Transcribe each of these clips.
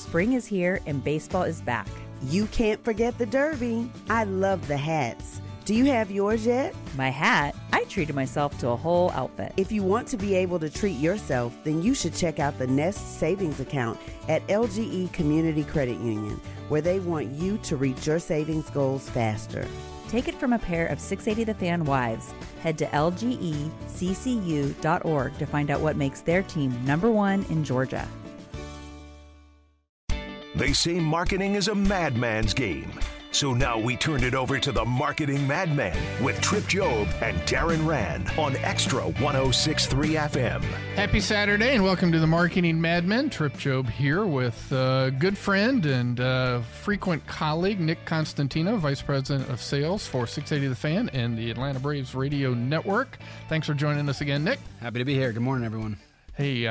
Spring is here and baseball is back. You can't forget the Derby. I love the hats. Do you have yours yet? My hat? I treated myself to a whole outfit. If you want to be able to treat yourself, then you should check out the Nest Savings Account at LGE Community Credit Union, where they want you to reach your savings goals faster. Take it from a pair of 680 The Fan wives. Head to lgeccu.org to find out what makes their team #1 in Georgia. They say marketing is a madman's game. So now we turn it over to the Marketing Madman with Trip Job and Darren Rand on Extra 106.3 FM. Happy Saturday and welcome to the Marketing Madman. Trip Job here with good friend and frequent colleague Nick Constantino, Vice President of Sales for 680 The Fan and the Atlanta Braves Radio Network. Thanks for joining us again, Nick. Happy to be here. Good morning, everyone. Hey,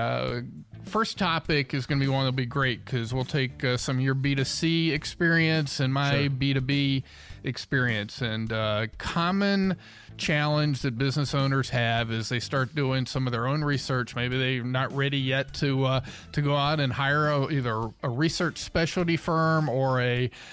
first topic is going to be one that'll be great because we'll take some of your B2C experience and my B2B experience. And common challenge that business owners have is they start doing some of their own research. Maybe they're not ready yet to go out and hire either a research specialty firm or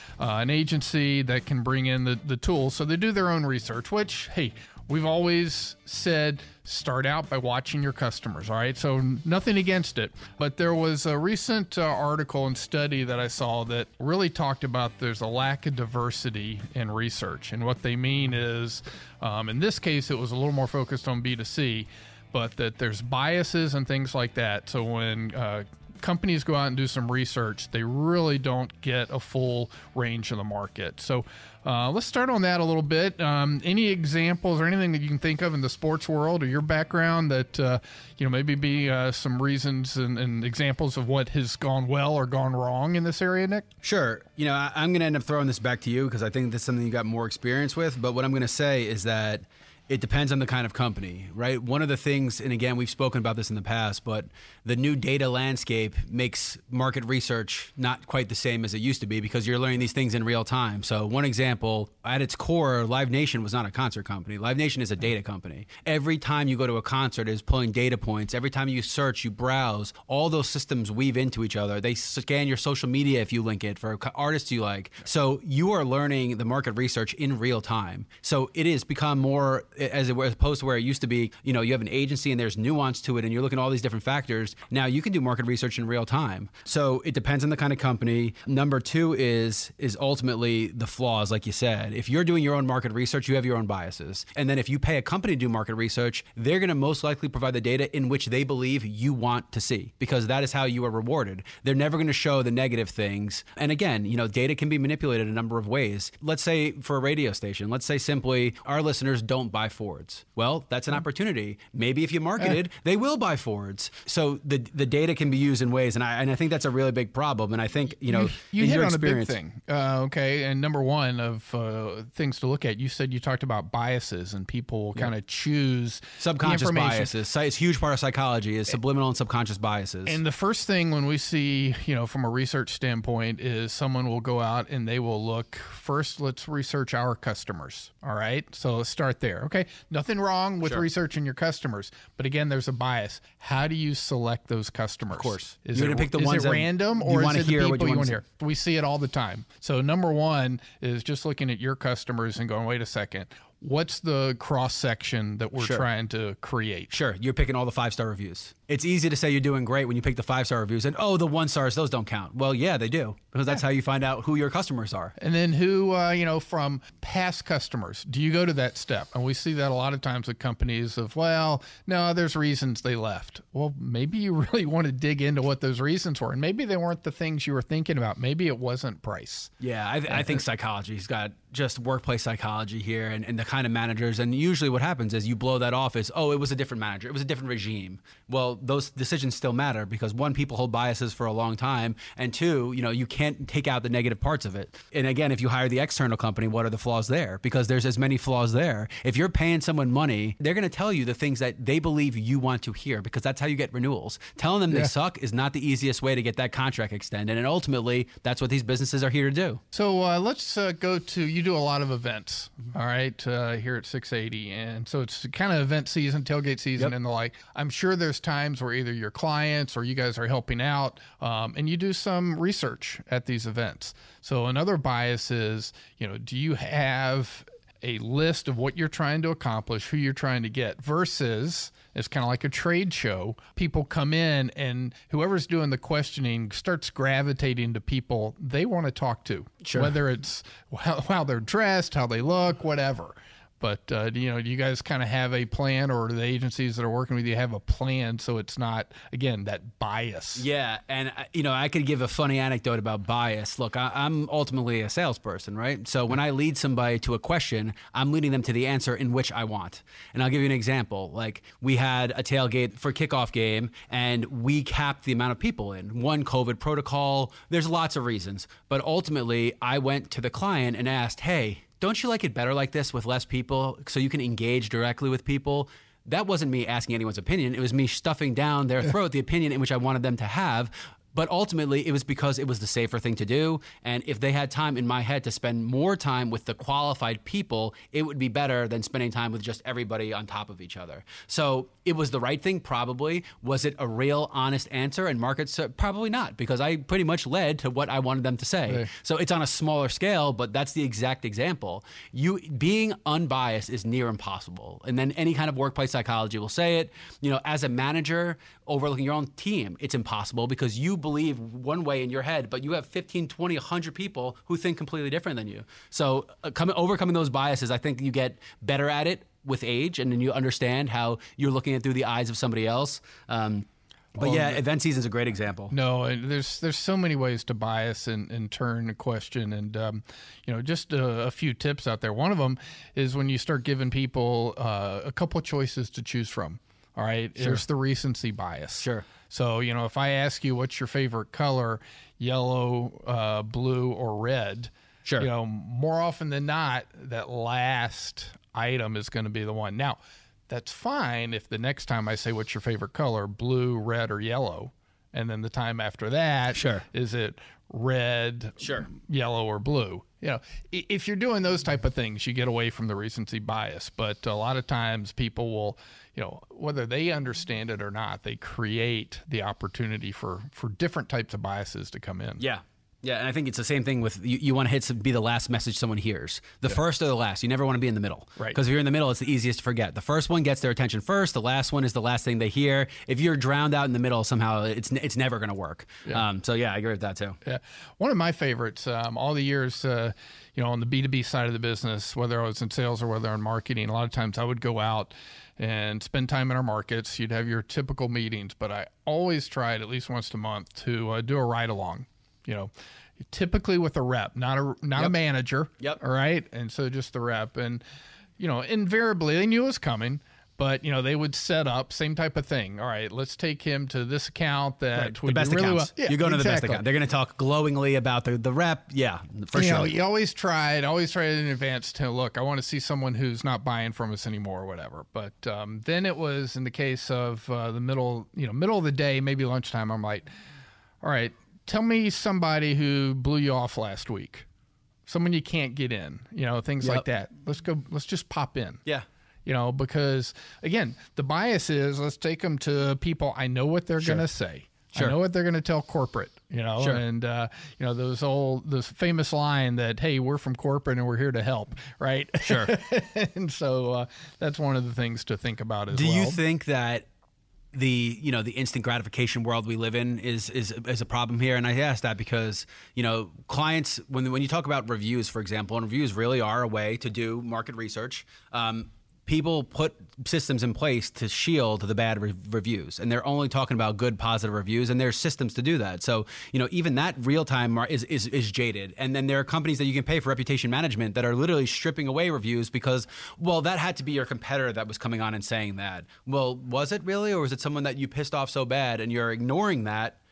an agency that can bring in the tools. So they do their own research, which, hey, we've always said start out by watching your customers, all right? So nothing against it. But there was a recent article and study that I saw that really talked about there's a lack of diversity in research. And what they mean is, in this case, it was a little more focused on B2C, but that there's biases and things like that. So when companies go out and do some research, they really don't get a full range of the market. So let's start on that a little bit. Any examples or anything that you can think of in the sports world or your background that maybe be some reasons and examples of what has gone well or gone wrong in this area, Nick? Sure. I'm going to end up throwing this back to you because I think this is something you got more experience with. But what I'm going to say is that it depends on the kind of company, right? One of the things, and again, we've spoken about this in the past, but the new data landscape makes market research not quite the same as it used to be because you're learning these things in real time. So one example, at its core, Live Nation was not a concert company. Live Nation is a data company. Every time you go to a concert, it's pulling data points. Every time you search, you browse, all those systems weave into each other. They scan your social media if you link it for artists you like. So you are learning the market research in real time. So it has become more as opposed to where it used to be, you have an agency and there's nuance to it and you're looking at all these different factors. Now you can do market research in real time. So it depends on the kind of company. Number two is ultimately the flaws, like you said. If you're doing your own market research, you have your own biases. And then if you pay a company to do market research, they're going to most likely provide the data in which they believe you want to see because that is how you are rewarded. They're never going to show the negative things. And again, data can be manipulated a number of ways. Let's say for a radio station, let's say simply our listeners don't buy Fords. Well, that's an opportunity. Maybe if you marketed, they will buy Fords. So the data can be used in ways, and I think that's a really big problem. And I think you hit on a big thing. Okay, and number one of things to look at, you said you talked about biases, and people kind of choose subconscious biases. It's a huge part of psychology is subliminal and subconscious biases. And the first thing when we see, from a research standpoint, is someone will go out and they will look first. Let's research our customers. All right, so let's start there. Okay. Nothing wrong with researching your customers, but again, there's a bias. How do you select those customers? Of course, is it pick the ones that random or is it the people you want to hear? We see it all the time. So number one is just looking at your customers and going, wait a second. What's the cross section that we're trying to create? Sure, you're picking all the 5-star reviews. It's easy to say you're doing great when you pick the 5-star reviews and, the 1 stars, those don't count. Well, yeah, they do, because that's how you find out who your customers are. And then who, from past customers, do you go to that step? And we see that a lot of times with companies of, no, there's reasons they left. Well, maybe you really want to dig into what those reasons were. And maybe they weren't the things you were thinking about. Maybe it wasn't price. Yeah, I think psychology's got just workplace psychology here and the kind of managers. And usually what happens is you blow that off as, it was a different manager. It was a different regime. Well, those decisions still matter because one, people hold biases for a long time. And two, you can't take out the negative parts of it. And again, if you hire the external company, what are the flaws there? Because there's as many flaws there. If you're paying someone money, they're going to tell you the things that they believe you want to hear because that's how you get renewals. Telling them they suck is not the easiest way to get that contract extended. And ultimately, that's what these businesses are here to do. So let's go to, you do a lot of events, all right, here at 680. And so it's kind of event season, tailgate season and the like. I'm sure there's times times where either your clients or you guys are helping out, and you do some research at these events. So another bias is, do you have a list of what you're trying to accomplish, who you're trying to get, versus it's kind of like a trade show. People come in and whoever's doing the questioning starts gravitating to people they want to talk to, whether it's how they're dressed, how they look, whatever. But, do you guys kind of have a plan, or the agencies that are working with you have a plan so it's not, again, that bias? Yeah. And, I could give a funny anecdote about bias. Look, I'm ultimately a salesperson, right? So when I lead somebody to a question, I'm leading them to the answer in which I want. And I'll give you an example. Like, we had a tailgate for kickoff game, and we capped the amount of people in. One, COVID protocol. There's lots of reasons. But ultimately, I went to the client and asked, hey, don't you like it better like this with less people so you can engage directly with people? That wasn't me asking anyone's opinion. It was me stuffing down their throat the opinion in which I wanted them to have. But ultimately, it was because it was the safer thing to do. And if they had time in my head to spend more time with the qualified people, it would be better than spending time with just everybody on top of each other. So it was the right thing, probably. Was it a real, honest answer? And markets, probably not, because I pretty much led to what I wanted them to say. Right. So it's on a smaller scale, but that's the exact example. Being unbiased is near impossible. And then any kind of workplace psychology will say it. As a manager overlooking your own team, it's impossible because you believe one way in your head, but you have 15, 20, 100 people who think completely different than you. So overcoming those biases, I think you get better at it with age, and then you understand how you're looking at it through the eyes of somebody else. But event season is a great example. No, there's so many ways to bias and turn a question, and just a few tips out there. One of them is when you start giving people a couple of choices to choose from. All right, Sure. There's the recency bias. Sure. So if I ask you what's your favorite color, yellow, blue, or red, Sure. More often than not, that last item is going to be the one. Now, that's fine if the next time I say what's your favorite color, blue, red, or yellow, and then the time after that, Sure. is it red, Sure. yellow, or blue? If you're doing those type of things, you get away from the recency bias. But a lot of times people will, whether they understand it or not, they create the opportunity for different types of biases to come in. Yeah. Yeah, and I think it's the same thing with you want to be the last message someone hears. The first or the last. You never want to be in the middle. Right. Because if you're in the middle, it's the easiest to forget. The first one gets their attention first. The last one is the last thing they hear. If you're drowned out in the middle, somehow it's never going to work. Yeah. I agree with that too. Yeah. One of my favorites, all the years, on the B2B side of the business, whether I was in sales or whether in marketing, a lot of times I would go out and spend time in our markets. You'd have your typical meetings, but I always tried at least once a month to do a ride along, typically with a rep, not a manager. Yep. All right. And so just the rep. And, invariably they knew it was coming, but, they would set up same type of thing. All right, let's take him to this account that would the best do really accounts. well. Yeah, you're going to the best exactly. account. They're going to talk glowingly about the rep. Yeah, for sure. You always try in advance to look, I want to see someone who's not buying from us anymore or whatever. But then it was in the case of the middle of the day, maybe lunchtime, I'm like, all right, tell me somebody who blew you off last week. Someone you can't get in, things like that. Let's just pop in. Yeah. Because again, the bias is let's take them to people I know what they're going to say. Sure. I know what they're going to tell corporate, Sure. and those famous line that, hey, we're from corporate and we're here to help, right? Sure. And so that's one of the things to think about as well. Do you think that the instant gratification world we live in is a problem here? And I ask that because clients, when you talk about reviews, for example, and reviews really are a way to do market research. People put systems in place to shield the bad reviews, and they're only talking about good, positive reviews, and there's systems to do that. So, even that real time is jaded. And then there are companies that you can pay for reputation management that are literally stripping away reviews because, well, that had to be your competitor that was coming on and saying that. Well, was it really, or was it someone that you pissed off so bad and you're ignoring that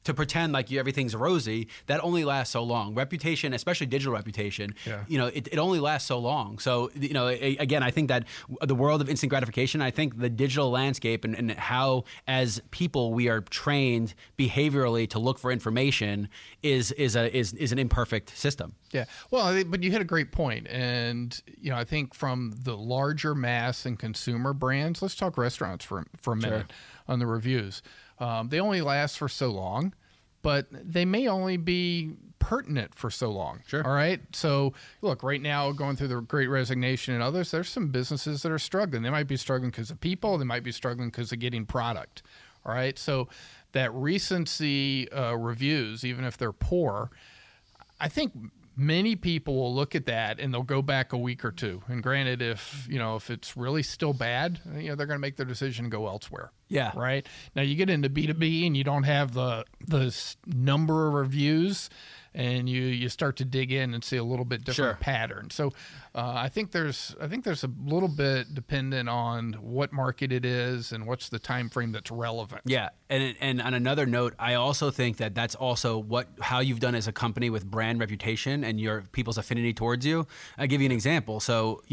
to pretend like everything's rosy, that only lasts so long. Reputation, especially digital reputation, it only lasts so long. So, again, I think that the world of instant gratification, I think the digital landscape and how as people we are trained behaviorally to look for information is an imperfect system. Yeah. Well, but you hit a great point. And, I think from the larger mass and consumer brands, let's talk restaurants for a minute on the reviews. They only last for so long, but they may only be pertinent for so long. Sure. All right. So look, right now, going through the Great Resignation and others, there's some businesses that are struggling. They might be struggling because of people. They might be struggling because of getting product. All right. So that recency reviews, even if they're poor, I think many people will look at that and they'll go back a week or two. And granted, if it's really still bad, they're going to make their decision and go elsewhere. Yeah. Right. Now you get into B2B and you don't have the number of reviews, and you start to dig in and see a little bit different pattern. So I think there's a little bit dependent on what market it is and what's the time frame that's relevant. Yeah, and on another note, I also think that that's also how you've done as a company with brand reputation and your people's affinity towards you. I'll give you an example. So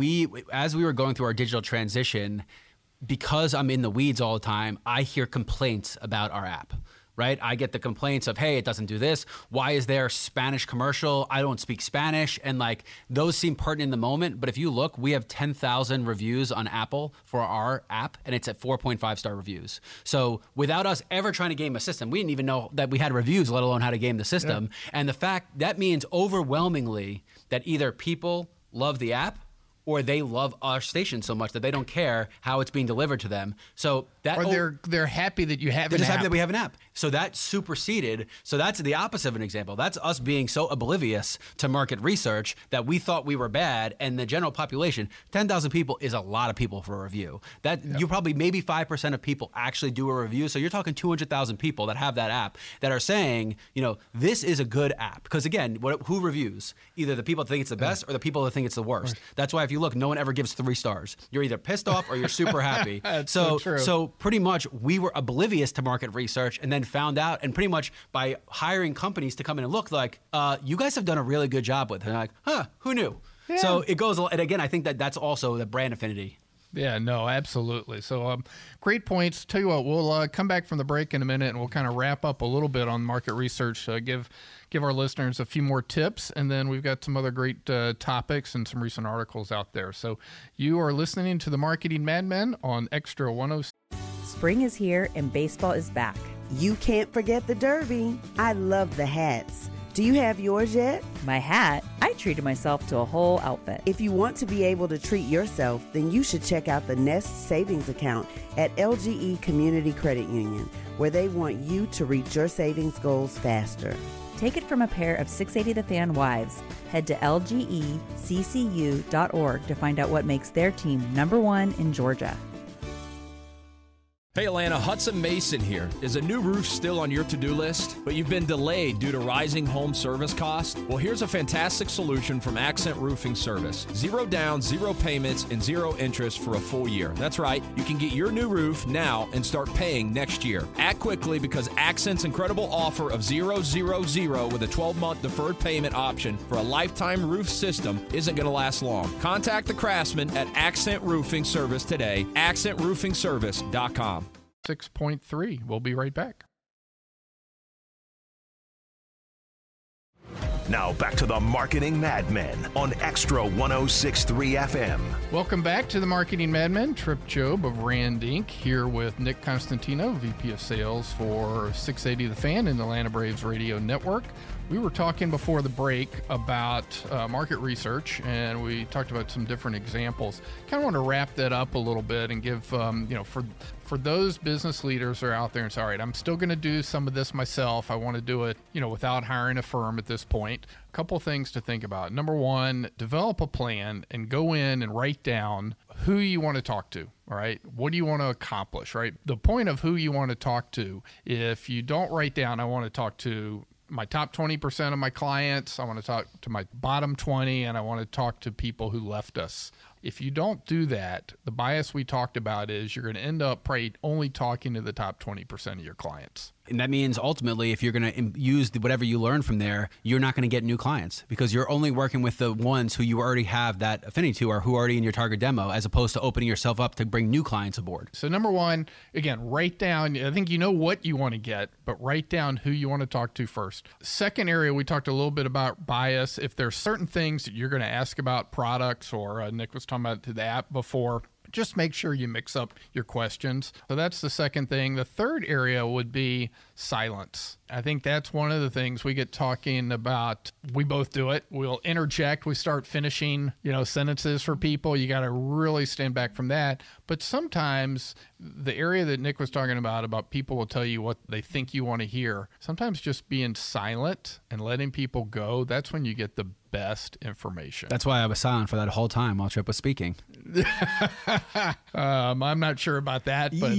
as we were going through our digital transition, because I'm in the weeds all the time, I hear complaints about our app. Right? I get the complaints of, hey, it doesn't do this. Why is there a Spanish commercial? I don't speak Spanish. And those seem pertinent in the moment. But if you look, we have 10,000 reviews on Apple for our app, and it's at 4.5 star reviews. So without us ever trying to game a system, we didn't even know that we had reviews, let alone how to game the system. Yeah. And the fact that means overwhelmingly that either people love the app or they love our station so much that they don't care how it's being delivered to them. So that, or they're happy that you have. They're just happy that we have an app. So that superseded. So that's the opposite of an example. That's us being so oblivious to market research that we thought we were bad, and the general population, 10,000 people is a lot of people for a review. You probably maybe 5% of people actually do a review. So you're talking 200,000 people that have that app that are saying, this is a good app. Because again, who reviews? Either the people that think it's the best or the people that think it's the worst. Right. That's why if you look, no one ever gives 3 stars. You're either pissed off or you're super happy. so true. So pretty much we were oblivious to market research and then found out, and pretty much by hiring companies to come in and look you guys have done a really good job with it. And like, who knew? Yeah. So it goes, and again, I think that's also the brand affinity. Yeah, no, absolutely. So great points. Tell you what, we'll come back from the break in a minute, and we'll kind of wrap up a little bit on market research, give our listeners a few more tips, and then we've got some other great topics and some recent articles out there. So you are listening to the Marketing Madmen on Extra 106. Spring is here and baseball is back. You can't forget the Derby. I love the hats. Do you have yours yet? My hat? I treated myself to a whole outfit. If you want to be able to treat yourself, then you should check out the Nest Savings Account at LGE Community Credit Union, where they want you to reach your savings goals faster. Take it from a pair of 680 The Fan wives. Head to lgeccu.org to find out what makes their team #1 in Georgia. Hey Atlanta, Hudson Mason here. Is a new roof still on your to-do list, but you've been delayed due to rising home service costs? Well, here's a fantastic solution from Accent Roofing Service. 0 down, 0 payments, and 0 interest for a full year. That's right, you can get your new roof now and start paying next year. Act quickly because Accent's incredible offer of 0, 0, 0 with a 12-month deferred payment option for a lifetime roof system isn't going to last long. Contact the craftsman at Accent Roofing Service today, accentroofingservice.com. 6.3. We'll be right back. Now back to the Marketing Madmen on Extra 106.3 FM. Welcome back to the Marketing Madmen. Trip Job of Rand Inc. here with Nick Constantino, VP of Sales for 680 The Fan and the Atlanta Braves Radio Network. We were talking before the break about market research, and we talked about some different examples. Kind of want to wrap that up a little bit and give, for those business leaders who are out there and say, all right, I'm still going to do some of this myself. I want to do it, without hiring a firm at this point. A couple things to think about. Number one, develop a plan and go in and write down who you want to talk to. All right. What do you want to accomplish? Right. The point of who you want to talk to, if you don't write down, I want to talk to my top 20% of my clients, I want to talk to my bottom 20, and I want to talk to people who left us. If you don't do that, the bias we talked about is you're going to end up probably only talking to the top 20% of your clients. And that means ultimately, if you're going to use whatever you learn from there, you're not going to get new clients because you're only working with the ones who you already have that affinity to or who are already in your target demo, as opposed to opening yourself up to bring new clients aboard. So number one, again, write down, I think you know what you want to get, but write down who you want to talk to first. Second area, we talked a little bit about bias. If there's certain things that you're going to ask about products, or Nick was talking about the app before, just make sure you mix up your questions. So that's the second thing. The third area would be silence. I think that's one of the things we get talking about. We both do it. We'll interject. We start finishing, sentences for people. You got to really stand back from that. But sometimes the area that Nick was talking about people will tell you what they think you want to hear. Sometimes just being silent and letting people go, that's when you get the best information. That's why I was silent for that whole time while Trip was speaking. I'm not sure about that, but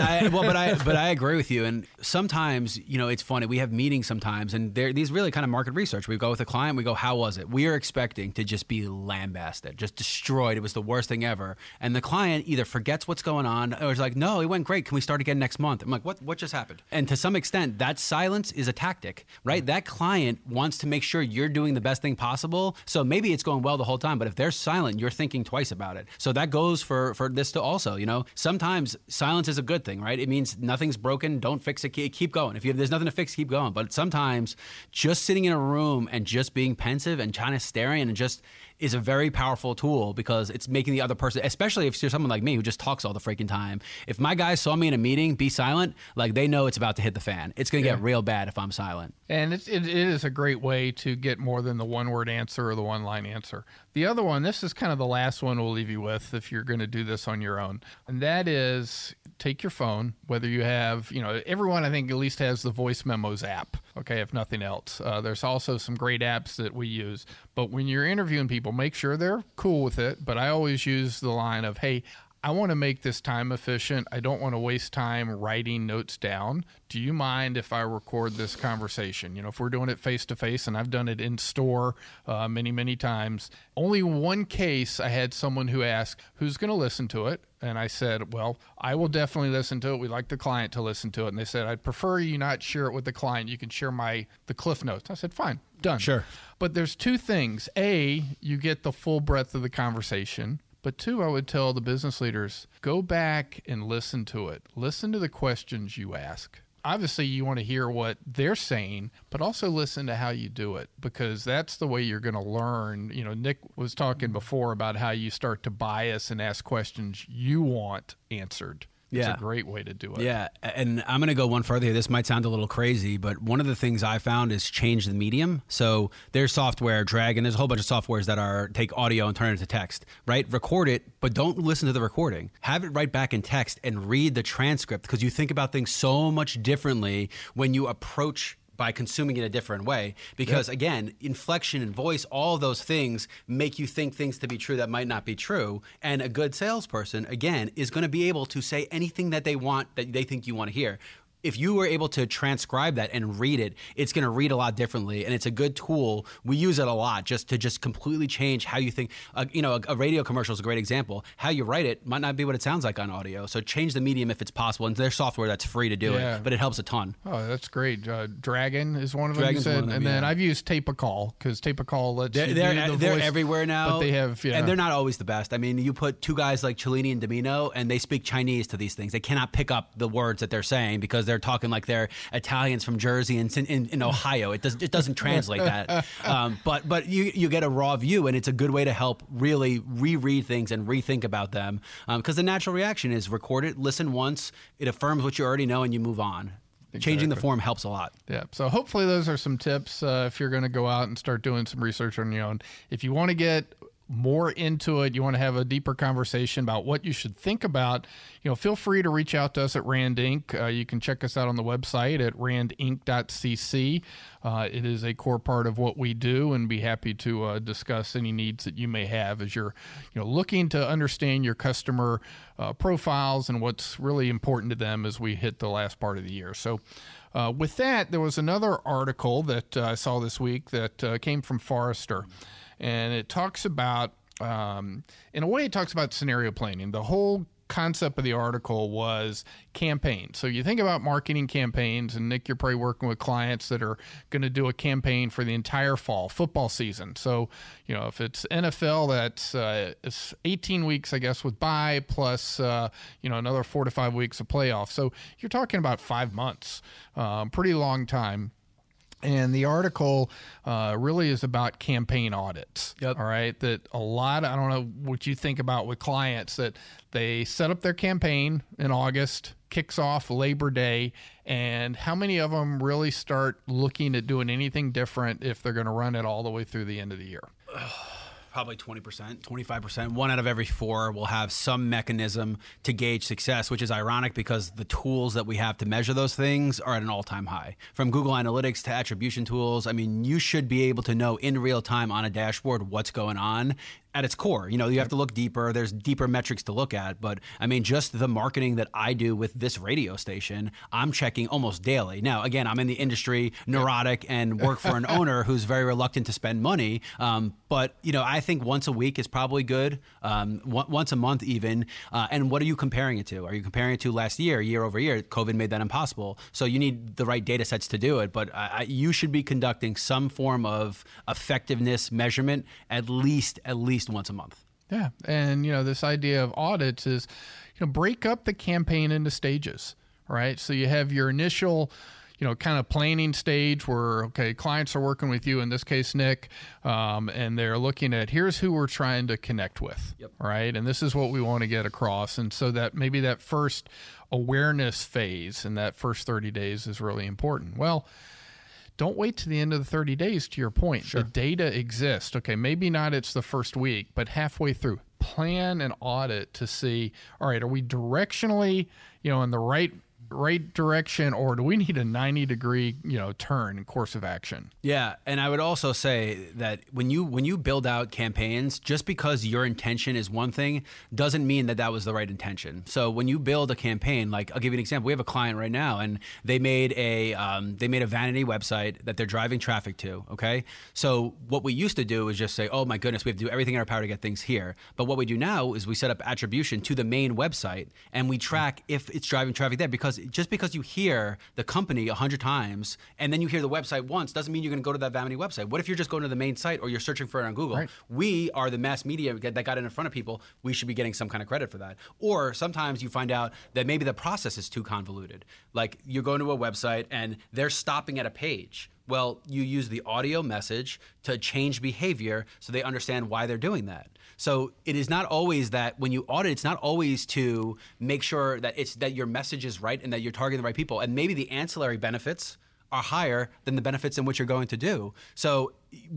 but I agree with you. And sometimes, it's funny. We have meetings sometimes, and these really kind of market research. We go with a client, we go, how was it? We are expecting to just be lambasted, just destroyed. It was the worst thing ever. And the client either forgets what's going on, or is like, no, it went great. Can we start again next month? I'm like, what just happened? And to some extent, that silence is a tactic, right? Mm-hmm. That client wants to make sure you're doing the best thing possible. So maybe it's going well the whole time, but if they're silent, you're thinking twice about it. So that goes for this to also, sometimes silence is a good thing, right? It means nothing's broken. Don't fix it. Keep going. If there's nothing to fix, keep going. But sometimes just sitting in a room and just being pensive and kind of staring and just is a very powerful tool, because it's making the other person, especially if you're someone like me who just talks all the freaking time. If my guys saw me in a meeting be silent, like, they know it's about to hit the fan. It's going to get real bad if I'm silent. And it is a great way to get more than the one-word answer or the one-line answer. The other one, this is kind of the last one we'll leave you with if you're going to do this on your own, and that is take your phone, whether you have, everyone I think at least has the Voice Memos app, okay, if nothing else. There's also some great apps that we use, but when you're interviewing people, make sure they're cool with it. But I always use the line of, hey, I want to make this time efficient. I don't want to waste time writing notes down. Do you mind if I record this conversation? If we're doing it face-to-face, and I've done it in store many, many times. Only one case I had someone who asked, who's going to listen to it? And I said, well, I will definitely listen to it. We'd like the client to listen to it. And they said, I'd prefer you not share it with the client. You can share the Cliff Notes. I said, fine, done. Sure. But there's two things. A, you get the full breadth of the conversation. But two, I would tell the business leaders, go back and listen to it. Listen to the questions you ask. Obviously, you want to hear what they're saying, but also listen to how you do it, because that's the way you're going to learn. Nick was talking before about how you start to bias and ask questions you want answered. It's a great way to do it. Yeah, and I'm going to go one further here. This might sound a little crazy, but one of the things I found is change the medium. So there's software, Dragon, there's a whole bunch of softwares that take audio and turn it into text, right? Record it, but don't listen to the recording. Have it right back in text and read the transcript, because you think about things so much differently when you approach by consuming it a different way, because again, inflection and voice, all of those things make you think things to be true that might not be true. And a good salesperson, again, is going to be able to say anything that they want, that they think you want to hear. If you were able to transcribe that and read it, it's going to read a lot differently, and it's a good tool. We use it a lot just to completely change how you think. A radio commercial is a great example. How you write it might not be what it sounds like on audio, so change the medium if it's possible. And there's software that's free to do it, but it helps a ton. Oh, that's great. Dragon is one of them, you said. And then I've used Tape-A-Call, because Tape-A-Call lets you do the voice. They're everywhere now. But they have, and they're not always the best. I mean, you put two guys like Cellini and Domino, and they speak Chinese to these things. They cannot pick up the words that they're saying because they're talking like they're Italians from Jersey and in Ohio. It doesn't translate that. But you get a raw view, and it's a good way to help really reread things and rethink about them. Because the natural reaction is record it, listen once, it affirms what you already know, and you move on. Exactly. Changing the form helps a lot. Yeah. So hopefully those are some tips if you're going to go out and start doing some research on your own. If you want to get more into it, you want to have a deeper conversation about what you should think about, feel free to reach out to us at Rand Inc. You can check us out on the website at randinc.cc. It is a core part of what we do, and be happy to discuss any needs that you may have as you're looking to understand your customer profiles and what's really important to them as we hit the last part of the year. So with that, there was another article that I saw this week that came from Forrester. And it talks about, in a way, it talks about scenario planning. The whole concept of the article was campaign. So you think about marketing campaigns, and Nick, you're probably working with clients that are going to do a campaign for the entire fall football season. So, if it's NFL, that's it's 18 weeks, I guess, with bye plus, another 4 to 5 weeks of playoffs. So you're talking about 5 months, pretty long time. And the article really is about campaign audits. Yep. All right. That a lot, I don't know what you think about with clients, that they set up their campaign in August, kicks off Labor Day, and how many of them really start looking at doing anything different if they're going to run it all the way through the end of the year? Probably 20%, 25%. 1 out of every 4 will have some mechanism to gauge success, which is ironic because the tools that we have to measure those things are at an all-time high. From Google Analytics to attribution tools, I mean, you should be able to know in real time on a dashboard what's going on. At its core, you have to look deeper. There's deeper metrics to look at. But I mean, just the marketing that I do with this radio station, I'm checking almost daily. Now, again, I'm in the industry, neurotic, and work for an owner who's very reluctant to spend money. But, I think once a week is probably good, once a month even. And what are you comparing it to? Are you comparing it to last year over year? COVID made that impossible. So you need the right data sets to do it. But you should be conducting some form of effectiveness measurement at least once a month. Yeah. And, this idea of audits is, break up the campaign into stages, right? So you have your initial, kind of planning stage where, okay, clients are working with you, in this case, Nick, and they're looking at, here's who we're trying to connect with, yep. Right? And this is what we want to get across. And so that maybe that first awareness phase and that first 30 days is really important. Well, don't wait to the end of the 30 days, to your point. Sure. The data exists. Okay, maybe not it's the first week, but halfway through, plan an audit to see, all right, are we directionally, in the right direction, or do we need a 90-degree, turn in course of action? Yeah, and I would also say that when you build out campaigns, just because your intention is one thing doesn't mean that was the right intention. So when you build a campaign, like I'll give you an example. We have a client right now, and they made a vanity website that they're driving traffic to. Okay, so what we used to do is just say, oh my goodness, we have to do everything in our power to get things here. But what we do now is we set up attribution to the main website, and we track if it's driving traffic there, because just because you hear the company 100 times and then you hear the website once doesn't mean you're going to go to that vanity website. What if you're just going to the main site, or you're searching for it on Google? Right. We are the mass media that got it in front of people. We should be getting some kind of credit for that. Or sometimes you find out that maybe the process is too convoluted. Like you're going to a website and they're stopping at a page. Well, you use the audio message to change behavior so they understand why they're doing that. So it is not always that when you audit, it's not always to make sure that your message is right and that you're targeting the right people. And maybe the ancillary benefits are higher than the benefits in which you're going to do. So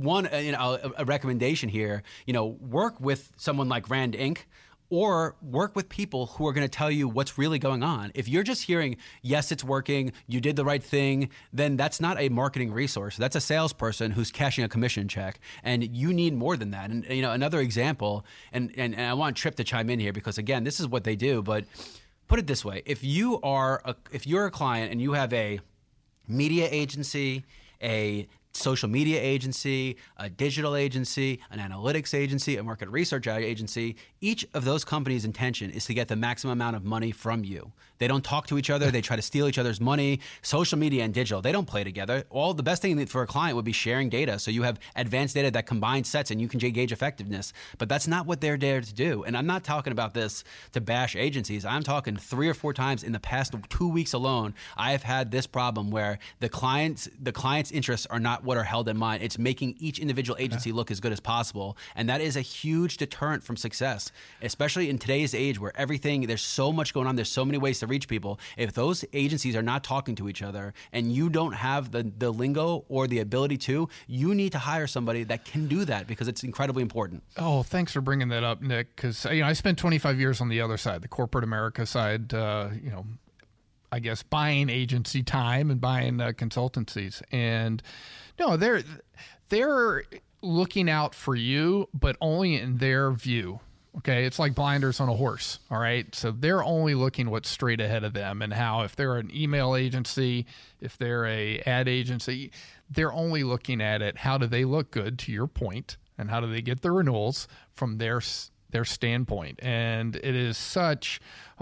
a recommendation here, work with someone like Rand Inc., or work with people who are going to tell you what's really going on. If you're just hearing, yes, it's working, you did the right thing, then that's not a marketing resource. That's a salesperson who's cashing a commission check, and you need more than that. And another example, and I want Trip to chime in here because again, this is what they do. But put it this way: if you're a client and you have a media agency, a social media agency, a digital agency, an analytics agency, a market research agency, each of those companies' intention is to get the maximum amount of money from you. They don't talk to each other. They try to steal each other's money. Social media and digital, they don't play together. The best thing for a client would be sharing data. So you have advanced data that combines sets and you can gauge effectiveness. But that's not what they're there to do. And I'm not talking about this to bash agencies. I'm talking 3 or 4 times in the past 2 weeks alone, I have had this problem where the client's interests are not what are held in mind. It's making each individual agency look as good as possible. And that is a huge deterrent from success, especially in today's age where there's so much going on. There's so many ways to reach people. If those agencies are not talking to each other and you don't have the lingo or the ability to, you need to hire somebody that can do that because it's incredibly important. Oh, thanks for bringing that up, Nick, because I spent 25 years on the other side, the corporate America side, I guess buying agency time and buying consultancies. And no, they're looking out for you, but only in their view. Okay, it's like blinders on a horse, all right? So they're only looking what's straight ahead of them, and how if they're an email agency, if they're a ad agency, they're only looking at it, how do they look good, to your point, and how do they get the renewals from their their standpoint. And it is such,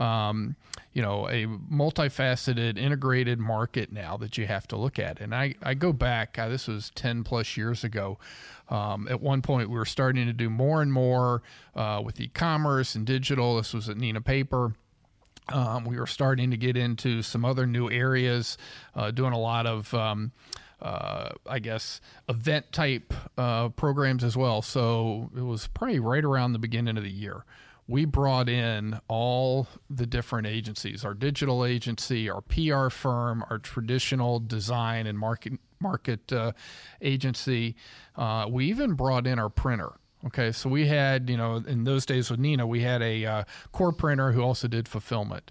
a multifaceted, integrated market now that you have to look at. And I go back, this was 10 plus years ago. At one point, we were starting to do more and more with e-commerce and digital. This was at Neenah Paper. We were starting to get into some other new areas, doing a lot of, event type programs as well. So it was probably right around the beginning of the year. We brought in all the different agencies, our digital agency, our PR firm, our traditional design and market agency. We even brought in our printer. Okay, so we had, in those days with Neenah, we had a core printer who also did fulfillment.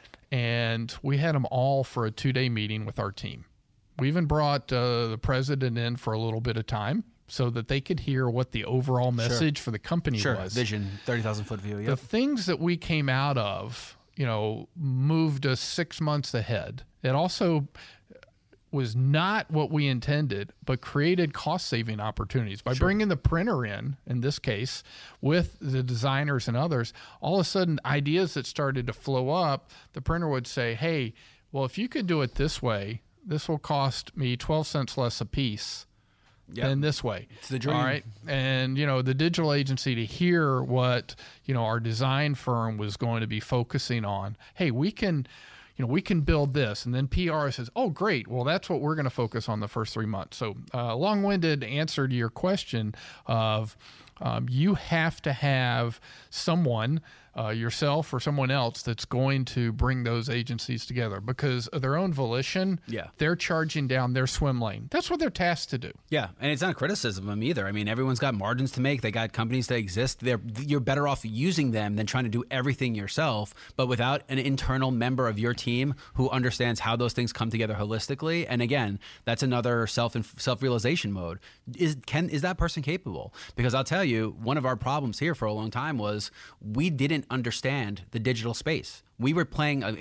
And we had them all for a 2-day meeting with our team. We even brought the president in for a little bit of time so that they could hear what the overall message for the company was. Vision, 30,000-foot view. Yep. The things that we came out of, moved us 6 months ahead. It also was not what we intended, but created cost-saving opportunities. By bringing the printer in this case, with the designers and others, all of a sudden, ideas that started to flow up, the printer would say, hey, well, if you could do it this way, this will cost me 12 cents less a piece than this way. It's the dream. All right. And, the digital agency, to hear what, our design firm was going to be focusing on, hey, we can build this. And then PR says, oh, great. Well, that's what we're going to focus on the first 3 months. So long-winded answer to your question of you have to have someone, yourself or someone else, that's going to bring those agencies together because of their own volition. Yeah. They're charging down their swim lane. That's what they're tasked to do. Yeah, and it's not a criticism of them either. I mean, everyone's got margins to make. They got companies that exist. You're better off using them than trying to do everything yourself, but without an internal member of your team who understands how those things come together holistically. And again, that's another self-realization mode. Is that person capable? Because I'll tell you, one of our problems here for a long time was we didn't understand the digital space. We were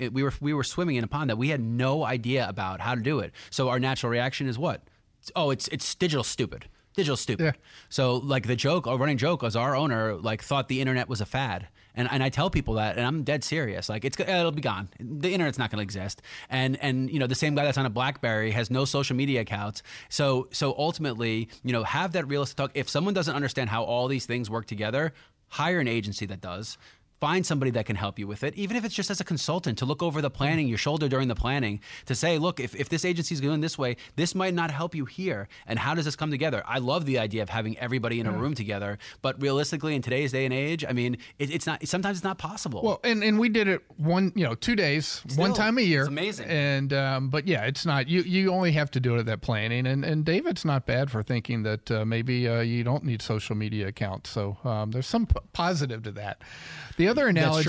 we were swimming in a pond that we had no idea about how to do it. So our natural reaction is what? Oh, it's digital stupid. Digital stupid. Yeah. So like a running joke was our owner thought the internet was a fad. And I tell people that, and I'm dead serious. Like it'll be gone. The internet's not going to exist. And the same guy that's on a BlackBerry has no social media accounts. So ultimately, have that realistic talk. If someone doesn't understand how all these things work together, hire an agency that does. Find somebody that can help you with it, even if it's just as a consultant, to look over the planning, your shoulder during the planning, to say, look, if this agency is going this way, this might not help you here. And how does this come together? I love the idea of having everybody in a room together, but realistically, in today's day and age, I mean, it's not. Sometimes it's not possible. Well, and we did it 2 days, still, one time a year. It's amazing. And but yeah, it's not. You only have to do it at that planning. And David's not bad for thinking that maybe you don't need social media accounts. So there's some positive to that. The other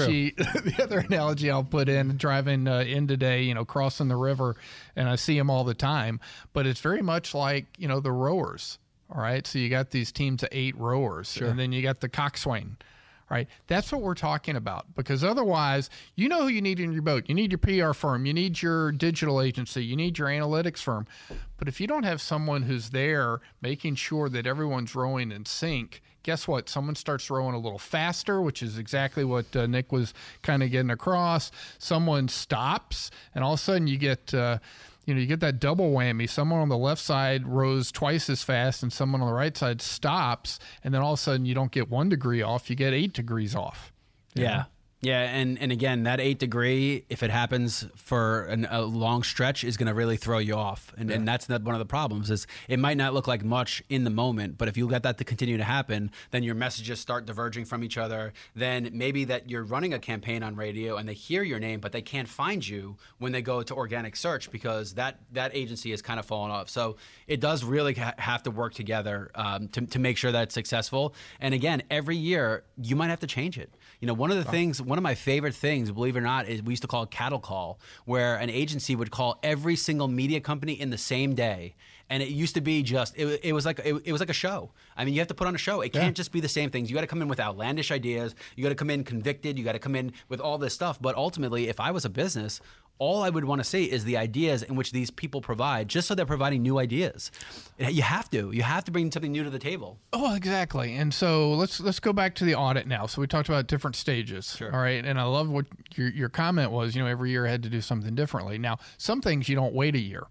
analogy I'll put in, driving in today, crossing the river, and I see them all the time, but it's very much like, the rowers. All right. So you got these teams of 8 rowers, and then you got the coxswain. Right. That's what we're talking about, because otherwise, who you need in your boat. You need your PR firm. You need your digital agency. You need your analytics firm. But if you don't have someone who's there making sure that everyone's rowing in sync, guess what? Someone starts rowing a little faster, which is exactly what Nick was kind of getting across. Someone stops, and all of a sudden you get you get that double whammy. Someone on the left side rows twice as fast, and someone on the right side stops, and then all of a sudden you don't get 1 degree off, you get 8 degrees off. Yeah. Yeah, and again, that 8 degree, if it happens for a long stretch, is going to really throw you off. And that's one of the problems is it might not look like much in the moment, but if you let that to continue to happen, then your messages start diverging from each other. Then maybe that you're running a campaign on radio and they hear your name, but they can't find you when they go to organic search because that agency has kind of fallen off. So it does really have to work together to make sure that it's successful. And again, every year, you might have to change it. One of my favorite things, believe it or not, is we used to call it cattle call, where an agency would call every single media company in the same day. And it used to be just it was like a show. I mean, you have to put on a show. It can't just be the same things. You got to come in with outlandish ideas. You got to come in convicted. You got to come in with all this stuff. But ultimately, if I was a business, All I would want to see is the ideas in which these people provide, just so they're providing new ideas. You have to bring something new to the table. Oh, exactly. And so let's go back to the audit now. So we talked about different stages. Sure. All right. And I love what your comment was, every year I had to do something differently. Now, some things you don't wait a year.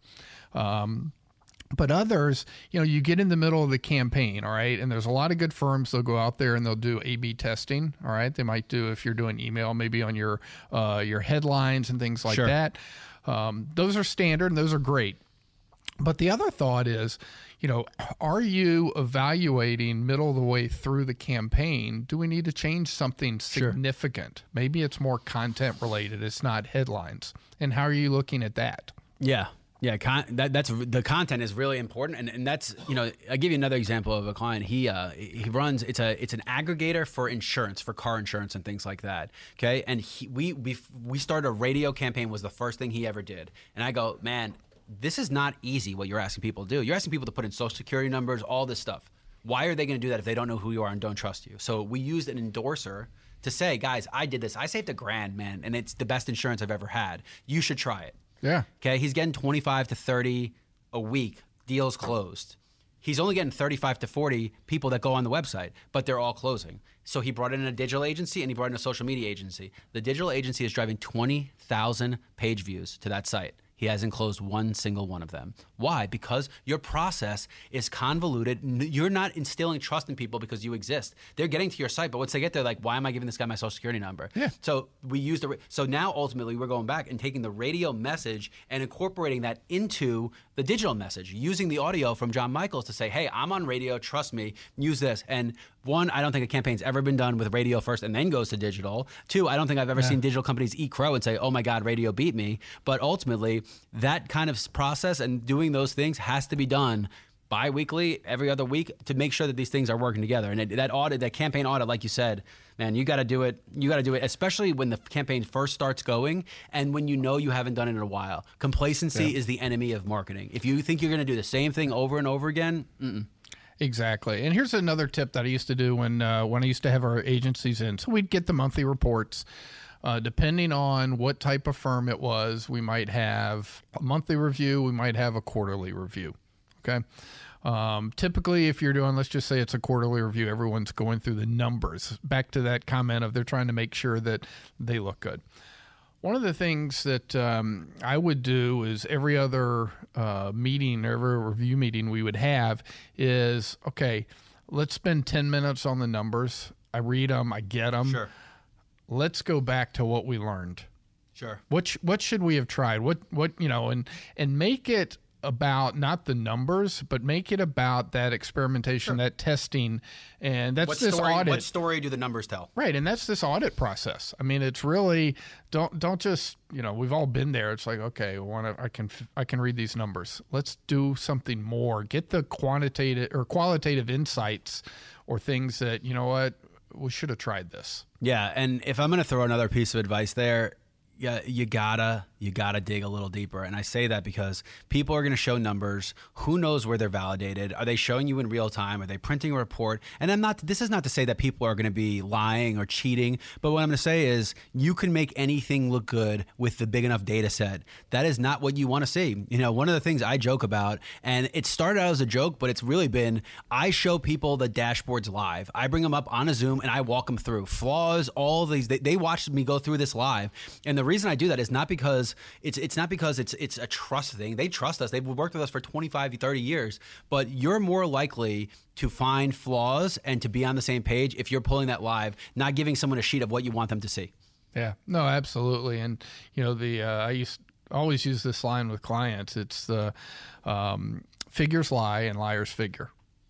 But others, you get in the middle of the campaign, all right? And there's a lot of good firms. They'll go out there and they'll do A/B testing, all right? They might do, if you're doing email, maybe on your headlines and things like that. Those are standard and those are great. But the other thought is, are you evaluating middle of the way through the campaign? Do we need to change something significant? Maybe it's more content related. It's not headlines. And how are you looking at that? Yeah. Yeah, that's the content is really important, and that's I'll give you another example of a client. He runs it's an aggregator for insurance, for car insurance and things like that. Okay, and we started a radio campaign, was the first thing he ever did, and I go, man, this is not easy what you're asking people to do. You're asking people to put in social security numbers, all this stuff. Why are they going to do that if they don't know who you are and don't trust you? So we used an endorser to say, guys, I did this. I saved $1,000, man, and it's the best insurance I've ever had. You should try it. Yeah. Okay. He's getting 25 to 30 a week, deals closed. He's only getting 35 to 40 people that go on the website, but they're all closing. So he brought in a digital agency and he brought in a social media agency. The digital agency is driving 20,000 page views to that site. He hasn't closed one single one of them. Why? Because your process is convoluted. You're not instilling trust in people because you exist. They're getting to your site, but once they get there, like, why am I giving this guy my social security number? Yeah. So we use so now ultimately we're going back and taking the radio message and incorporating that into the digital message, using the audio from John Michaels to say, hey, I'm on radio, trust me, use this. And one, I don't think a campaign's ever been done with radio first and then goes to digital. Two, I don't think I've ever seen digital companies eat crow and say, oh my God, radio beat me. But ultimately, that kind of process and doing those things has to be done bi-weekly, every other week, to make sure that these things are working together. And that campaign audit, like you said, man, you got to do it. You got to do it, especially when the campaign first starts going and when you haven't done it in a while. Complacency is the enemy of marketing. If you think you're going to do the same thing over and over again, Exactly. And here's another tip that I used to do when I used to have our agencies in. So we'd get the monthly reports. Depending on what type of firm it was, we might have a monthly review, we might have a quarterly review. Okay. Typically, if you're doing, let's just say it's a quarterly review, everyone's going through the numbers. Back to that comment of they're trying to make sure that they look good. One of the things that I would do is every other meeting, every review meeting we would have is, okay, let's spend 10 minutes on the numbers. I read them, I get them. Sure. Let's go back to what we learned. Sure. What should we have tried? What and make it about not the numbers, but make it about that experimentation, that testing, and that's audit. What story do the numbers tell? Right, and that's this audit process. I mean, it's really don't just we've all been there. It's like, okay, I can read these numbers. Let's do something more. Get the qualitative insights or things that we should have tried this. Yeah, and if I'm going to throw another piece of advice there, you gotta dig a little deeper. And I say that because people are going to show numbers. Who knows where they're validated? Are they showing you in real time? Are they printing a report? And this is not to say that people are going to be lying or cheating, but what I'm going to say is you can make anything look good with the big enough data set. That is not what you want to see. One of the things I joke about, and it started out as a joke, but it's really been, I show people the dashboards live. I bring them up on a Zoom and I walk them through flaws, all these. They watch me go through this live. And the reason I do that is not because it's not because it's a trust thing. They trust us. They've worked with us for 25, 30 years. But you're more likely to find flaws and to be on the same page if you're pulling that live, not giving someone a sheet of what you want them to see. Yeah, no, absolutely. And I always use this line with clients. It's the figures lie and liars figure.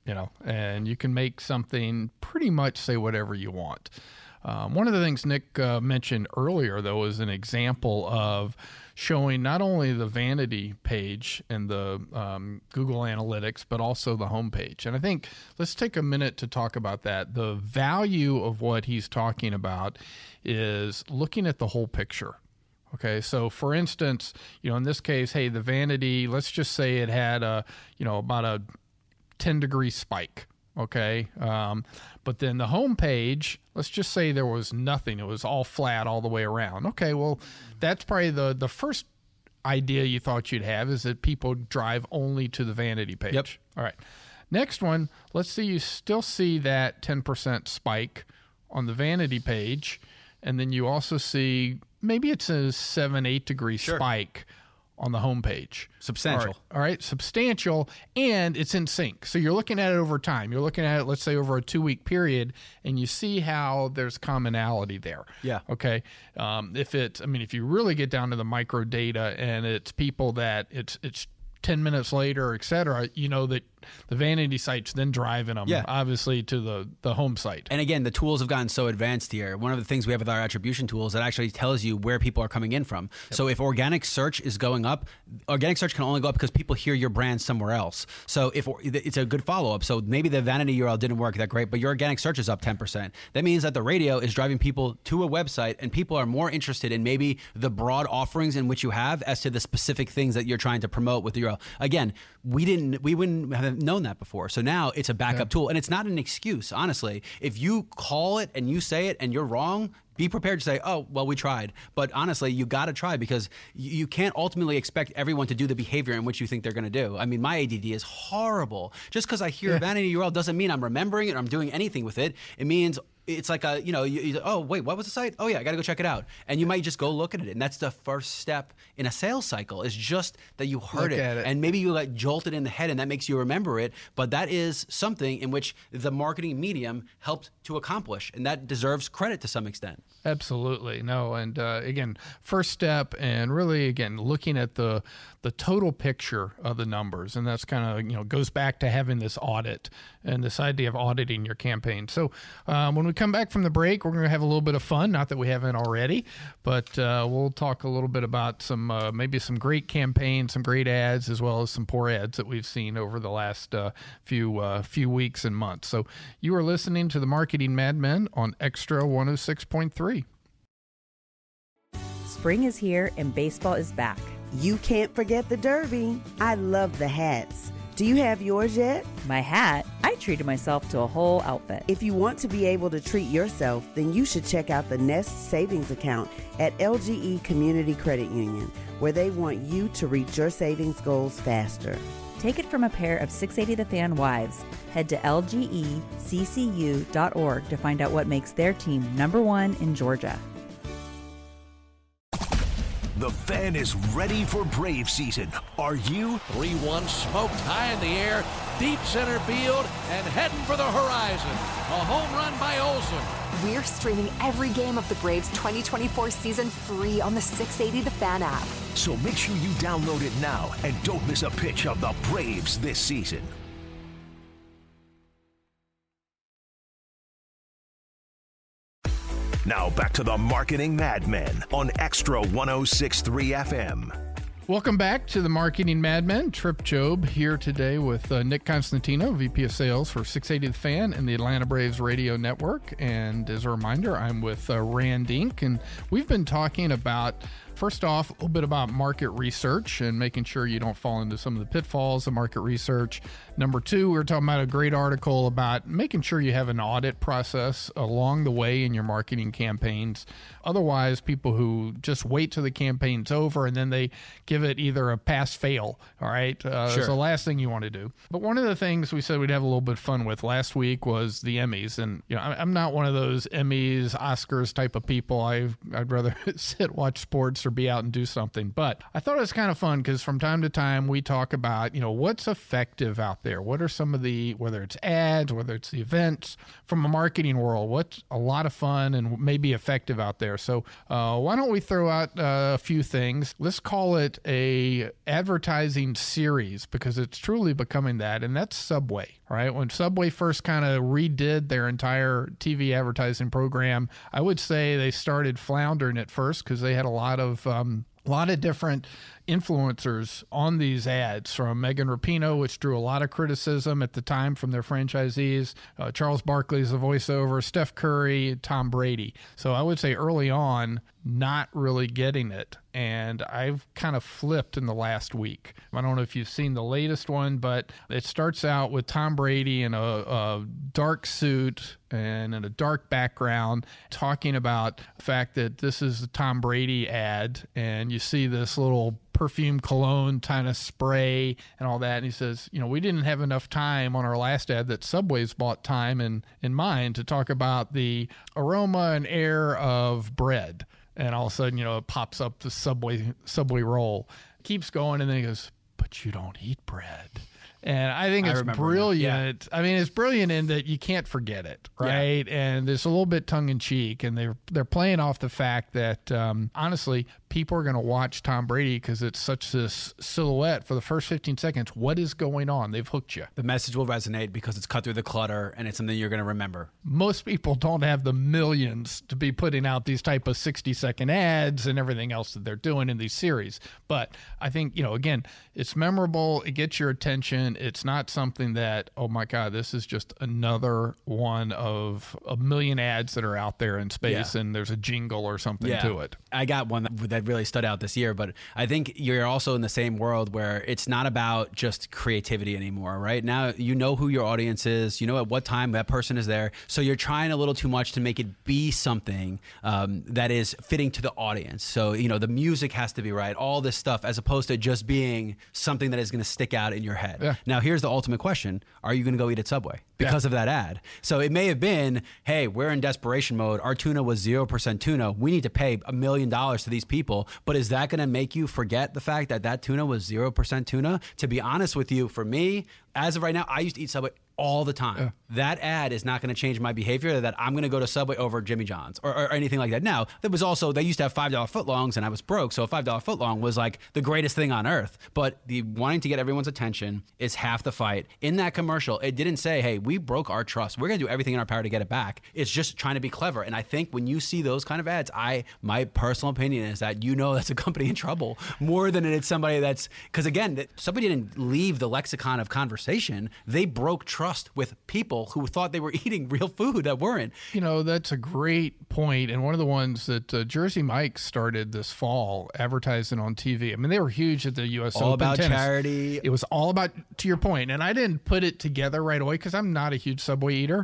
And you can make something pretty much say whatever you want. One of the things Nick mentioned earlier, though, is an example of showing not only the vanity page and the Google Analytics, but also the homepage. And I think let's take a minute to talk about that. The value of what he's talking about is looking at the whole picture. Okay, so for instance, in this case, hey, the vanity, let's just say it had about a 10-degree spike. Okay. But then the home page, let's just say there was nothing. It was all flat all the way around. Okay. Well, that's probably the first idea you thought you'd have, is that people drive only to the vanity page. Yep. All right. Next one, let's see, you still see that 10% spike on the vanity page, and then you also see maybe it's a 7-8 degree spike on the home page. Substantial. All right, substantial, and it's in sync. So you're looking at it over time. You're looking at it, let's say, over a 2-week period, and you see how there's commonality there. Yeah. Okay. If you really get down to the micro data, and it's people that it's 10 minutes later, et cetera, you know that the vanity site's then driving them, obviously, to the home site. And again, the tools have gotten so advanced here. One of the things we have with our attribution tools that actually tells you where people are coming in from. Yep. So if organic search is going up, organic search can only go up because people hear your brand somewhere else. So if it's a good follow-up. So maybe the vanity URL didn't work that great, but your organic search is up 10%. That means that the radio is driving people to a website, and people are more interested in maybe the broad offerings in which you have as to the specific things that you're trying to promote with the URL. Again, we wouldn't have known that before. So now it's a backup tool, and it's not an excuse, honestly. If you call it and you say it and you're wrong, be prepared to say, oh, well, we tried. But honestly, you got to try, because you can't ultimately expect everyone to do the behavior in which you think they're going to do. I mean, my ADD is horrible. Just because I hear vanity URL doesn't mean I'm remembering it or I'm doing anything with it. It means it's like oh, wait, what was the site? Oh, yeah, I got to go check it out. And you might just go look at it. And that's the first step in a sales cycle, is just that you heard it. And maybe you got jolted in the head, and that makes you remember it. But that is something in which the marketing medium helped to accomplish. And that deserves credit to some extent. Absolutely. No. And again, first step, and really, again, looking at the total picture of the numbers. And that's kind of, goes back to having this audit and this idea of auditing your campaign. So when we come back from the break, we're going to have a little bit of fun. Not that we haven't already, but we'll talk a little bit about maybe some great campaigns, some great ads, as well as some poor ads that we've seen over the last few weeks and months. So you are listening to the Marketing Madmen on Extra 106.3. Spring is here and baseball is back. You can't forget the Derby. I love the hats. Do you have yours yet? My hat? I treated myself to a whole outfit. If you want to be able to treat yourself, then you should check out the Nest Savings Account at LGE Community Credit Union, where they want you to reach your savings goals faster. Take it from a pair of 680 The Fan wives. Head to lgeccu.org to find out what makes their team #1 in Georgia. The Fan is ready for Brave season. Are you? 3-1 smoked high in the air, deep center field, and heading for the horizon. A home run by Olsen. We're streaming every game of the Braves 2024 season free on the 680 The Fan app. So make sure you download it now and don't miss a pitch of the Braves this season. Now back to the Marketing Madmen on Extra 106.3 FM. Welcome back to the Marketing Madmen. Trip Job here today with Nick Constantino, VP of Sales for 680 The Fan and the Atlanta Braves Radio Network. And as a reminder, I'm with Rand Inc. And we've been talking about, first off, a little bit about market research and making sure you don't fall into some of the pitfalls of market research. Number two, we were talking about a great article about making sure you have an audit process along the way in your marketing campaigns. Otherwise, people who just wait till the campaign's over and then they give it either a pass-fail, all right? It's the last thing you want to do. But one of the things we said we'd have a little bit of fun with last week was the Emmys. And I'm not one of those Emmys, Oscars type of people. I'd rather sit, watch sports, or be out and do something. But I thought it was kind of fun because from time to time we talk about, what's effective out there. What are some of the, whether it's ads, whether it's the events from a marketing world, what's a lot of fun and maybe effective out there. So why don't we throw out a few things? Let's call it a advertising series, because it's truly becoming that, and that's Subway, right? When Subway first kind of redid their entire TV advertising program, I would say they started floundering at first because they had a lot of different, influencers on these ads, from Megan Rapinoe, which drew a lot of criticism at the time from their franchisees, Charles Barkley's the voiceover, Steph Curry, Tom Brady. So I would say early on, not really getting it. And I've kind of flipped in the last week. I don't know if you've seen the latest one, but it starts out with Tom Brady in a dark suit and in a dark background talking about the fact that this is the Tom Brady ad, and you see this little perfume cologne kind of spray and all that. And he says, we didn't have enough time on our last ad that Subway's bought time in mind to talk about the aroma and air of bread. And all of a sudden, it pops up the Subway roll. Keeps going, and then he goes, but you don't eat bread. And I think it's brilliant. Yeah. I mean, it's brilliant in that you can't forget it, right? Yeah. And it's a little bit tongue-in-cheek, and they're playing off the fact that, honestly, people are going to watch Tom Brady because it's such this silhouette for the first 15 seconds. What is going on? They've hooked you. The message will resonate because it's cut through the clutter, and it's something you're going to remember. Most people don't have the millions to be putting out these type of 60-second ads and everything else that they're doing in these series. But I think, again, it's memorable. It gets your attention. It's not something that, oh my God, this is just another one of a million ads that are out there in space, and there's a jingle or something to it. I got one that really stood out this year, but I think you're also in the same world where it's not about just creativity anymore, right? Now you know who your audience is, you know at what time that person is there, so you're trying a little too much to make it be something that is fitting to the audience. So, the music has to be right, all this stuff, as opposed to just being something that is going to stick out in your head. Yeah. Now, here's the ultimate question. Are you going to go eat at Subway because of that ad? So it may have been, hey, we're in desperation mode. Our tuna was 0% tuna. We need to pay $1 million to these people. But is that going to make you forget the fact that tuna was 0% tuna? To be honest with you, for me, as of right now, I used to eat Subway all the time. Yeah. That ad is not going to change my behavior, that I'm going to go to Subway over Jimmy John's or anything like that. Now, there was also, they used to have $5 footlongs, and I was broke, so a $5 footlong was like the greatest thing on earth. But the wanting to get everyone's attention is half the fight. In that commercial, it didn't say, hey, we broke our trust, we're going to do everything in our power to get it back. It's just trying to be clever. And I think when you see those kind of ads, my personal opinion is that that's a company in trouble more than it's somebody that's, because again, somebody didn't leave the lexicon of conversation. They broke trust with people who thought they were eating real food that weren't. That's a great point. And one of the ones that Jersey Mike's started this fall advertising on TV. I mean, they were huge at the U.S. Open. All about tennis. charity. It was all about, to your point, and I didn't put it together right away because I'm not a huge Subway eater.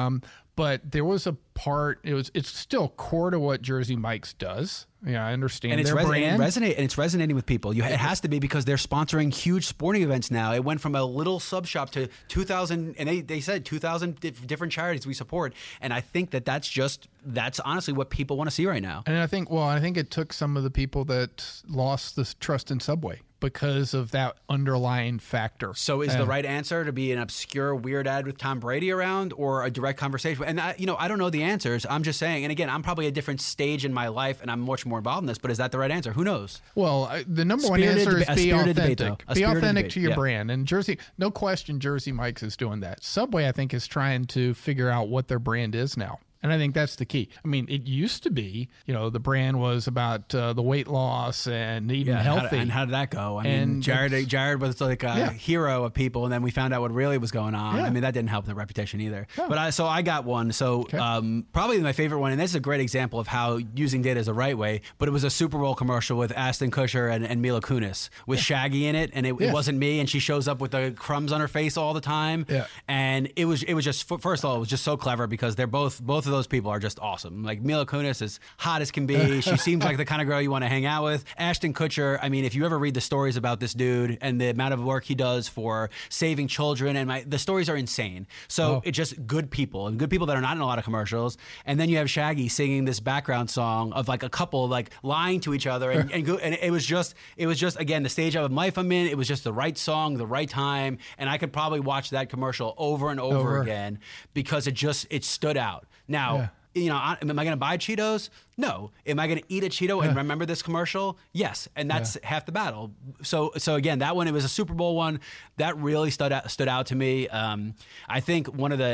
But there was a part, it's still core to what Jersey Mike's does. Yeah, I understand. And it's brand. It's resonating with people. It has to be, because they're sponsoring huge sporting events now. It went from a little sub shop to 2,000, and they said 2,000 different charities we support. And I think that's honestly what people want to see right now. And I think it took some of the people that lost this trust in Subway because of that underlying factor. So is the right answer to be an obscure, weird ad with Tom Brady around, or a direct conversation? And I don't know the answers. I'm just saying, and again, I'm probably at a different stage in my life, and I'm much more involved in this, but is that the right answer? Who knows? Well, the number one answer is be authentic. Be authentic to your brand. And Jersey, no question, Jersey Mike's is doing that. Subway, I think, is trying to figure out what their brand is now. And I think that's the key. I mean, it used to be, the brand was about the weight loss and eating healthy. How did that go? I mean, Jared was like a hero of people, and then we found out what really was going on. Yeah. I mean, that didn't help the reputation either. Yeah. But I got one. So probably my favorite one, and this is a great example of how using data is the right way, but it was a Super Bowl commercial with Ashton Kutcher and Mila Kunis with Shaggy in it, and it wasn't me, and she shows up with the crumbs on her face all the time. Yeah. And it was just, first of all, it was just so clever because they're both of those people are just awesome. Like Mila Kunis is hot as can be. She seems like the kind of girl you want to hang out with. Ashton Kutcher, I mean, if you ever read the stories about this dude and the amount of work he does for saving children, and the stories are insane. So it's just good people, and good people that are not in a lot of commercials. And then you have Shaggy singing this background song of like a couple like lying to each other, and it was just again the stage of life I'm in. It was just the right song, the right time, and I could probably watch that commercial over and over again because it stood out. Now, am I going to buy Cheetos? No. Am I going to eat a Cheeto and remember this commercial? Yes. And that's half the battle. So again, that one, it was a Super Bowl one that really stood out to me. I think one of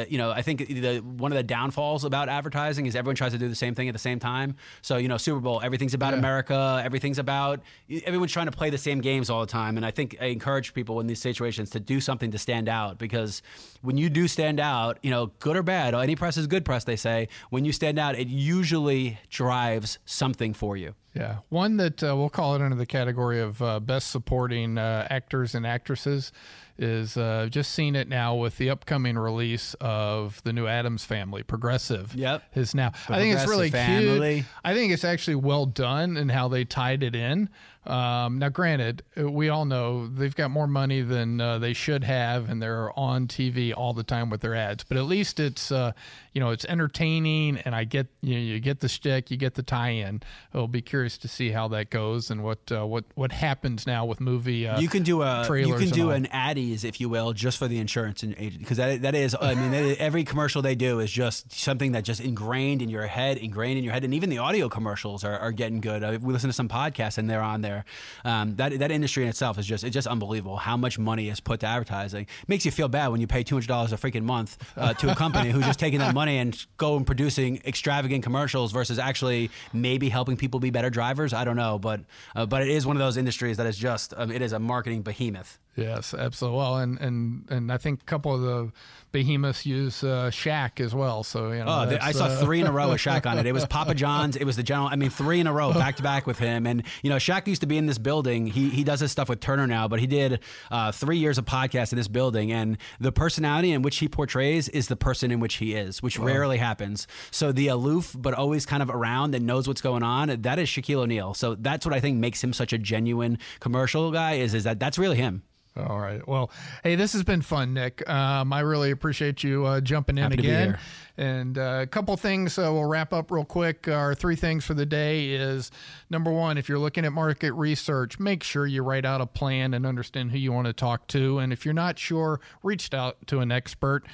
the downfalls about advertising is everyone tries to do the same thing at the same time. So, Super Bowl, everything's about America. Everyone's trying to play the same games all the time. And I think I encourage people in these situations to do something to stand out, because when you do stand out, good or bad, any press is good press, they say. When you stand out, it usually drives something for you. Yeah. One that we'll call it under the category of best supporting actors and actresses is just seeing it now with the upcoming release of the new Addams Family. Progressive is now. I think it's really cute. I think it's actually well done in how they tied it in. Now, granted, we all know they've got more money than they should have, and they're on TV all the time with their ads. But at least it's it's entertaining, and I get you get the shtick, you get the tie-in. I'll be curious to see how that goes and what happens now with movie. You can do trailers an Addies, if you will, just for the insurance agent, because that is every commercial they do is just something that just ingrained in your head, and even the audio commercials are getting good. We listen to some podcasts and they're on there. That industry in itself is just unbelievable. How much money is put to advertising. Makes you feel bad when you pay $200 a freaking month to a company who's just taking that money and go and producing extravagant commercials versus actually maybe helping people be better drivers. I don't know, but it is one of those industries that is just it is a marketing behemoth. Yes, absolutely. Well, and I think a couple of the behemoths use Shaq as well. So I saw 3 in a row with Shaq on it. It was Papa John's. It was the General. 3 in a row, back to back with him. And Shaq used to be in this building. He does his stuff with Turner now, but he did 3 years of podcasts in this building. And the personality in which he portrays is the person in which he is, which rarely happens. So the aloof but always kind of around and knows what's going on, that is Shaquille O'Neal. So that's what I think makes him such a genuine commercial guy. Is that that's really him. All right. Well, hey, this has been fun, Nick. I really appreciate you jumping in Happy again. To be here. And a couple things we'll wrap up real quick. Our 3 things for the day is, number 1, if you're looking at market research, make sure you write out a plan and understand who you want to talk to. And if you're not sure, reach out to an expert.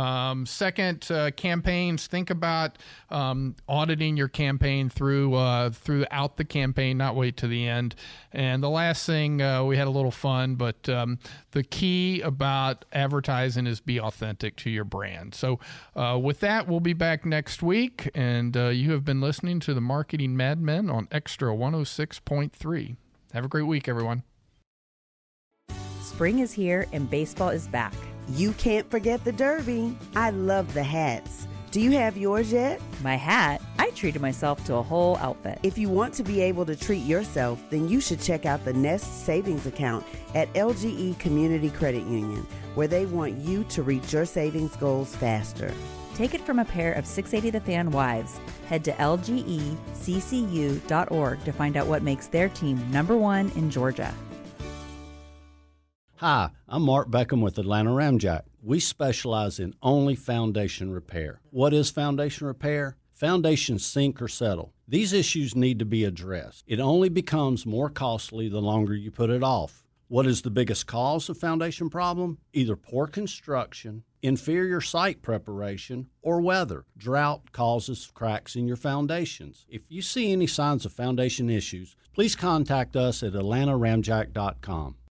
Second, campaigns. Think about auditing your campaign throughout the campaign, not wait to the end. And the last thing, we had a little fun, but the key about advertising is be authentic to your brand. So with that, we'll be back next week, and you have been listening to the Marketing Madmen on Extra 106.3. Have a great week, everyone. Spring is here and baseball is back. You can't forget the Derby. I love the hats. Do you have yours yet? My hat? I treated myself to a whole outfit. If you want to be able to treat yourself, then you should check out the Nest Savings Account at LGE Community Credit Union, where they want you to reach your savings goals faster. Take it from a pair of 680 The Fan wives. Head to lgeccu.org to find out what makes their team #1 in Georgia. Hi, I'm Mark Beckham with Atlanta Ramjack. We specialize in only foundation repair. What is foundation repair? Foundations sink or settle. These issues need to be addressed. It only becomes more costly the longer you put it off. What is the biggest cause of foundation problem? Either poor construction, inferior site preparation, or weather. Drought causes cracks in your foundations. If you see any signs of foundation issues, please contact us at atlantaramjack.com.